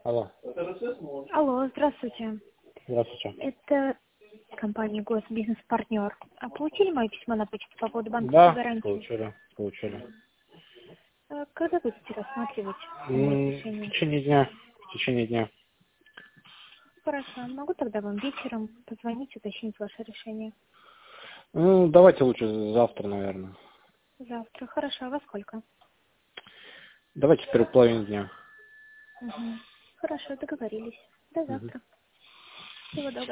Алло. Алло, здравствуйте. Здравствуйте. Это компания Госбизнес-партнер. А получили мое письмо на почту по поводу банковской Да, гарантии? получили. Когда будете рассматривать В решение? течение дня. Хорошо. Могу тогда вам вечером позвонить, уточнить ваше решение? Давайте лучше завтра, наверное. Завтра. Хорошо. А во сколько? Давайте в первой половине дня. Угу. Хорошо, договорились. До Мгм. завтра. Всего доброго.